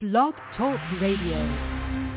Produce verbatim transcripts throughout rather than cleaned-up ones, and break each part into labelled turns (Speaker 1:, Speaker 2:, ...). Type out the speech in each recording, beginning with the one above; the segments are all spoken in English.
Speaker 1: Blog Talk Radio.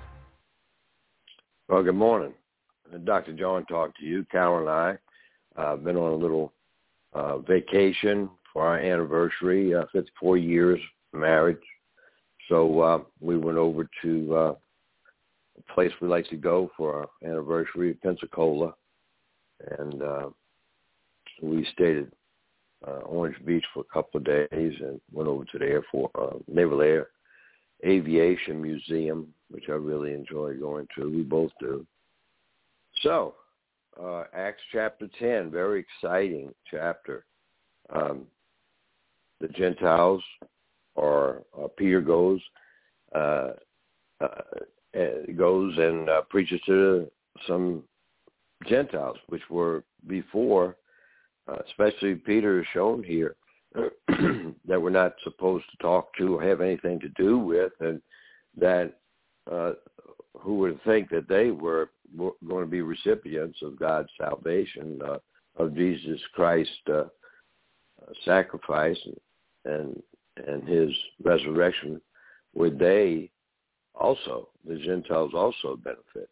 Speaker 2: Well, good morning. Doctor John talked to you. Carol and I have uh, been on a little uh, vacation for our anniversary, uh, fifty-four years marriage. So uh, we went over to uh, a place we like to go for our anniversary, Pensacola. And uh, we stayed at uh, Orange Beach for a couple of days and went over to the Air Force, uh, Naval Air Aviation Museum, which I really enjoy going to. We both do. So, uh, Acts chapter ten, very exciting chapter. Um, the Gentiles, or uh, Peter goes, uh, uh, goes and uh, preaches to some Gentiles, which were before, uh, especially Peter is shown here, that we're not supposed to talk to or have anything to do with, and that uh, who would think that they were going to be recipients of God's salvation, uh, of Jesus Christ's uh, sacrifice and and his resurrection, would they also, the Gentiles also benefit?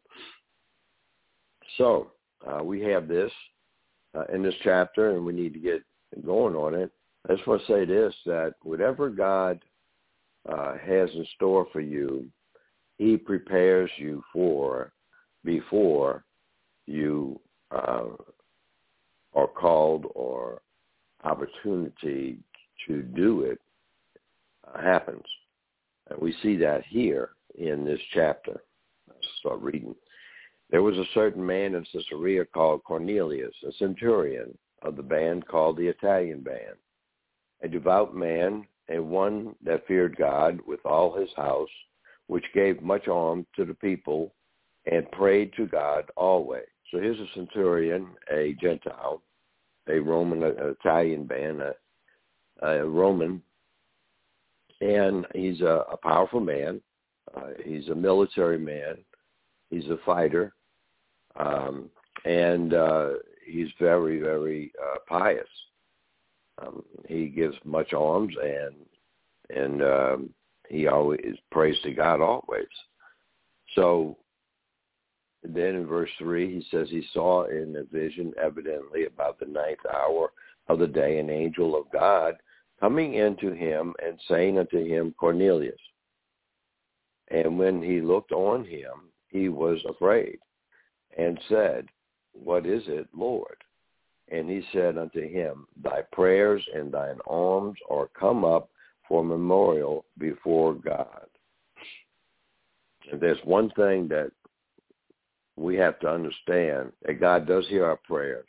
Speaker 2: So uh, we have this uh, in this chapter, and we need to get going on it. I just want to say this, that whatever God uh, has in store for you, he prepares you for before you uh, are called or opportunity to do it uh, happens. And we see that here in this chapter. Let's start reading. There was a certain man in Caesarea called Cornelius, a centurion of the band called the Italian band, a devout man, and one that feared God with all his house, which gave much alms to the people and prayed to God always. So here's a centurion, a Gentile, a Roman, an Italian band, a, a Roman, and he's a, a powerful man. Uh, he's a military man. He's a fighter, um, and uh, he's very, very uh, pious. Um, he gives much alms, and and um, he always prays to God always. So then in verse three, he says he saw in a vision, evidently about the ninth hour of the day, an angel of God coming into him and saying unto him, Cornelius. And when he looked on him, he was afraid and said, What is it, Lord? And he said unto him, Thy prayers and thine alms are come up for memorial before God. And there's one thing that we have to understand, that God does hear our prayers.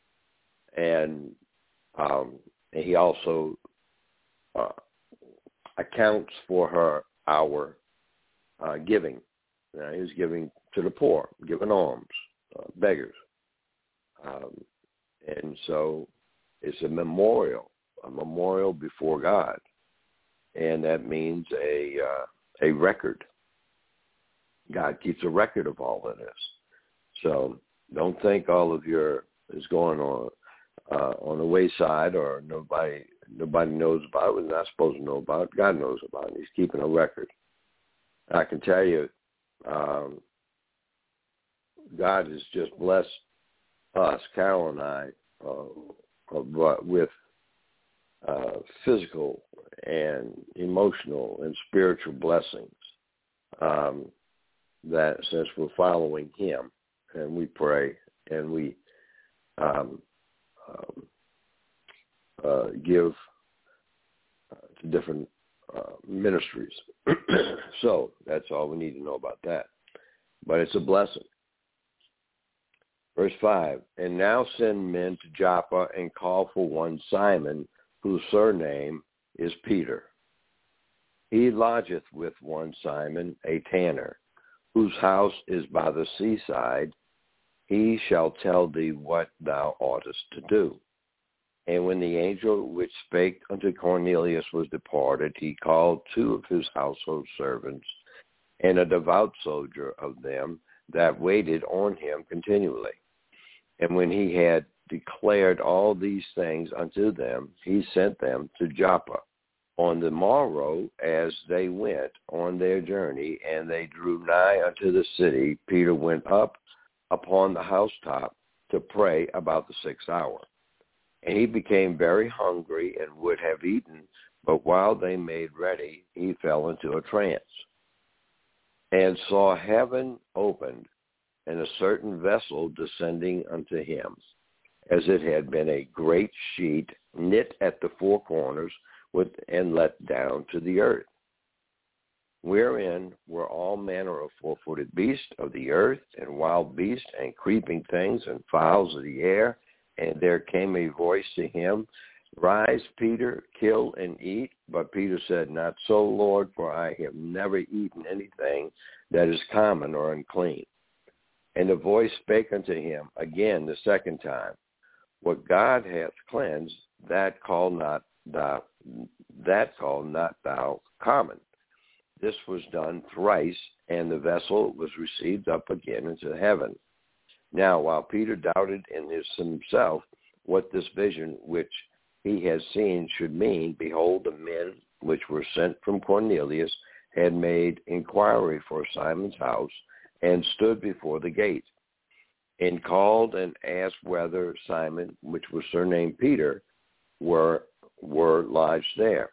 Speaker 2: And, um, and he also uh, accounts for her our uh, giving. Now, he was giving to the poor, giving alms, uh, beggars. Um, and so it's a memorial, a memorial before God. And that means a uh, a record. God keeps a record of all of this. So don't think all of your is going on uh, on the wayside, or nobody nobody knows about it. We're not supposed to know about it. God knows about it. He's keeping a record. I can tell you, um, God has just blessed us, Carol and I, uh, with uh, physical and emotional and spiritual blessings, um, that since we're following him, and we pray and we um, um, uh, give uh, to different uh, ministries. So that's all we need to know about that. But it's a blessing. Verse five, and now send men to Joppa and call for one Simon, whose surname is Peter. He lodgeth with one Simon, a tanner, whose house is by the seaside. He shall tell thee what thou oughtest to do. And when the angel which spake unto Cornelius was departed, he called two of his household servants, and a devout soldier of them that waited on him continually. And when he had declared all these things unto them, he sent them to Joppa. On the morrow, as they went on their journey, and they drew nigh unto the city, Peter went up upon the housetop to pray about the sixth hour. And he became very hungry and would have eaten, but while they made ready, he fell into a trance, and saw heaven opened, and a certain vessel descending unto him, as it had been a great sheet knit at the four corners, with and let down to the earth, wherein were all manner of four-footed beasts of the earth, and wild beasts, and creeping things, and fowls of the air. And there came a voice to him, Rise, Peter, kill and eat. But Peter said, Not so, Lord, for I have never eaten anything that is common or unclean. And the voice spake unto him again the second time, What God hath cleansed, that call not thou that call not thou common. This was done thrice, and the vessel was received up again into heaven. Now, while Peter doubted in his himself what this vision which he had seen should mean, behold, the men which were sent from Cornelius had made inquiry for Simon's house, and stood before the gate, and called and asked whether Simon, which was surnamed Peter, were were lodged there.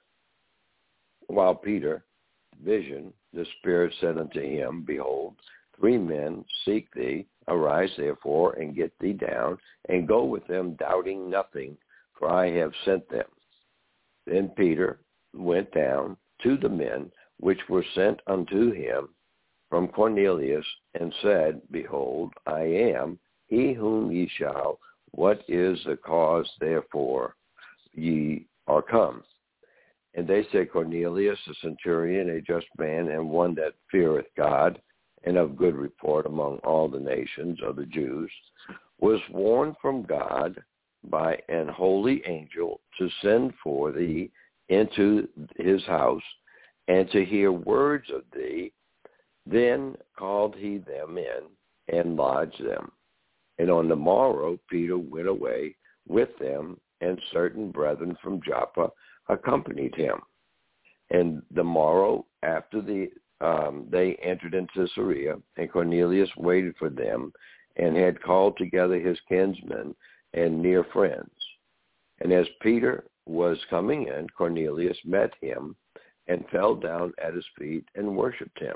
Speaker 2: While Peter vision, the Spirit said unto him, Behold, three men seek thee. Arise therefore, and get thee down, and go with them, doubting nothing, for I have sent them. Then Peter went down to the men which were sent unto him from Cornelius, and said, Behold, I am he whom ye shall. What is the cause therefore ye are come? And they said, Cornelius, a centurion, a just man, and one that feareth God, and of good report among all the nations of the Jews, was warned from God by an holy angel to send for thee into his house, and to hear words of thee. Then called he them in, and lodged them. And on the morrow Peter went away with them, and certain brethren from Joppa accompanied him. And the morrow after the um, they entered into Caesarea, and Cornelius waited for them, and had called together his kinsmen and near friends. And as Peter was coming in, Cornelius met him, and fell down at his feet and worshipped him.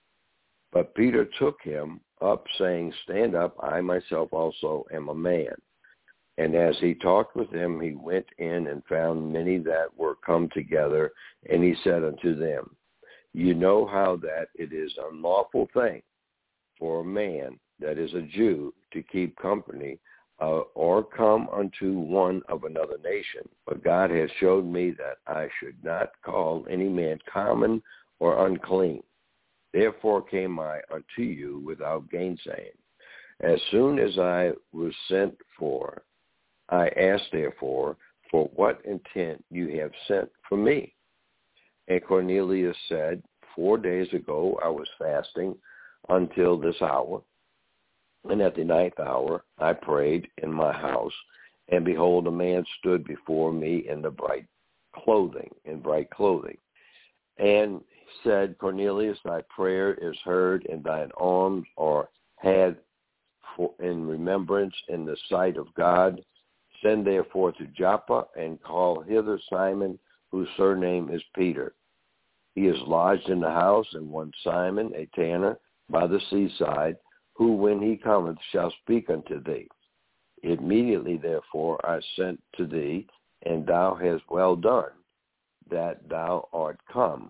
Speaker 2: But Peter took him up, saying, Stand up, I myself also am a man. And as he talked with him, he went in and found many that were come together, and he said unto them, You know how that it is an unlawful thing for a man that is a Jew to keep company uh, or come unto one of another nation. But God has showed me that I should not call any man common or unclean. Therefore came I unto you without gainsaying. As soon as I was sent for, I asked therefore, for what intent you have sent for me? And Cornelius said, Four days ago I was fasting until this hour, and at the ninth hour I prayed in my house, and behold, a man stood before me in the bright clothing, in bright clothing, and said, Cornelius, thy prayer is heard, and thine alms are had for in remembrance in the sight of God. Send therefore to Joppa, and call hither Simon, whose surname is Peter. He is lodged in the house, and one Simon, a tanner, by the seaside, who when he cometh shall speak unto thee. Immediately therefore I sent to thee, and thou hast well done, that thou art come.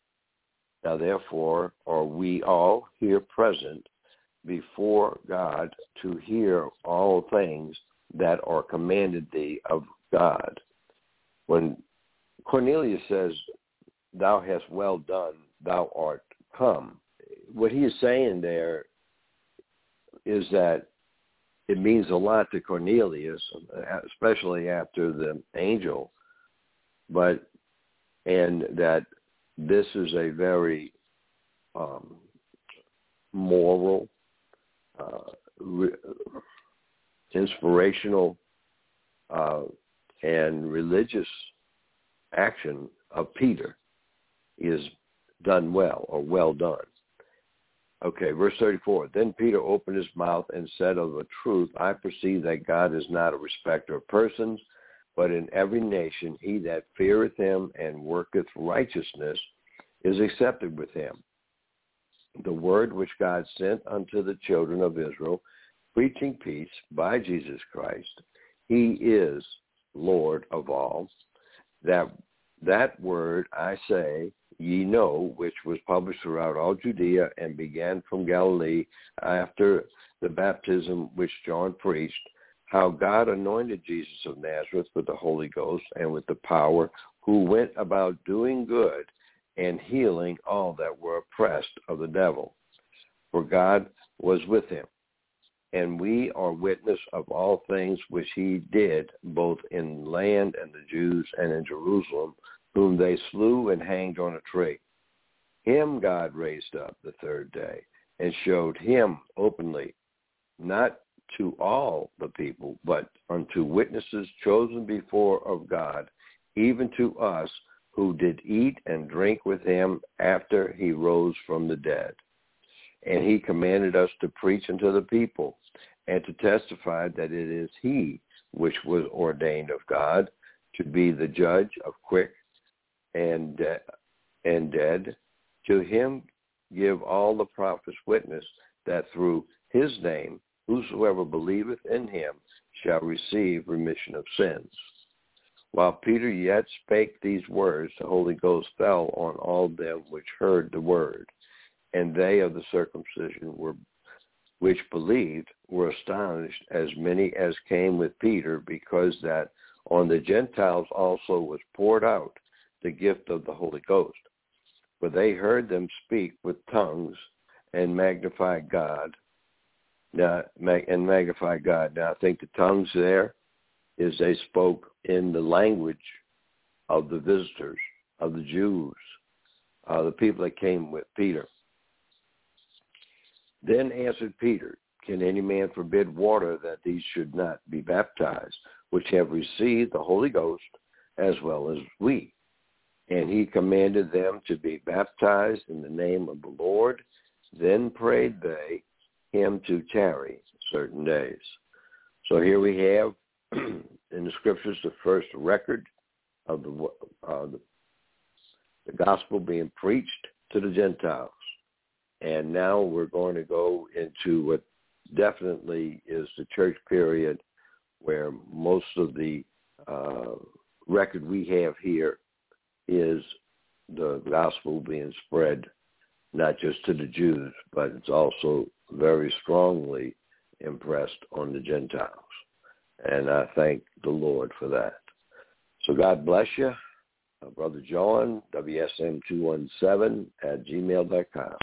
Speaker 2: Now therefore are we all here present before God to hear all things that are commanded thee of God. When Cornelius says, Thou hast well done, thou art come, what he is saying there is that it means a lot to Cornelius, especially after the angel, but and that this is a very um, moral, uh, re- inspirational, uh, and religious action of Peter is done well, or well done. Okay, verse thirty-four. Then Peter opened his mouth and said, of a truth, I perceive that God is not a respecter of persons, but in every nation he that feareth him and worketh righteousness is accepted with him. The word which God sent unto the children of Israel, preaching peace by Jesus Christ, he is Lord of all. That that word I say, ye know, which was published throughout all Judea and began from Galilee after the baptism which John preached, how God anointed Jesus of Nazareth with the Holy Ghost and with the power, who went about doing good and healing all that were oppressed of the devil. For God was with him. And we are witness of all things which he did, both in land and the Jews and in Jerusalem, whom they slew and hanged on a tree. Him God raised up the third day and showed him openly, not to all the people, but unto witnesses chosen before of God, even to us who did eat and drink with him after he rose from the dead. And he commanded us to preach unto the people and to testify that it is he which was ordained of God to be the judge of quick and de- and dead. To him give all the prophets witness that through his name whosoever believeth in him shall receive remission of sins. While Peter yet spake these words, the Holy Ghost fell on all them which heard the word. And they of the circumcision were, which believed were astonished, as many as came with Peter, because that on the Gentiles also was poured out the gift of the Holy Ghost. For they heard them speak with tongues and magnify God. Now, and magnify God. Now, I think the tongues there is they spoke in the language of the visitors, of the Jews, uh, the people that came with Peter. Then answered Peter, can any man forbid water that these should not be baptized, which have received the Holy Ghost as well as we? And he commanded them to be baptized in the name of the Lord. Then prayed they him to tarry certain days. So here we have in the scriptures the first record of the, uh, the, the gospel being preached to the Gentiles. And now we're going to go into what definitely is the church period where most of the uh, record we have here is the gospel being spread not just to the Jews, but it's also very strongly impressed on the Gentiles. And I thank the Lord for that. So God bless you. Uh, Brother John, W S M two one seven at gmail dot com.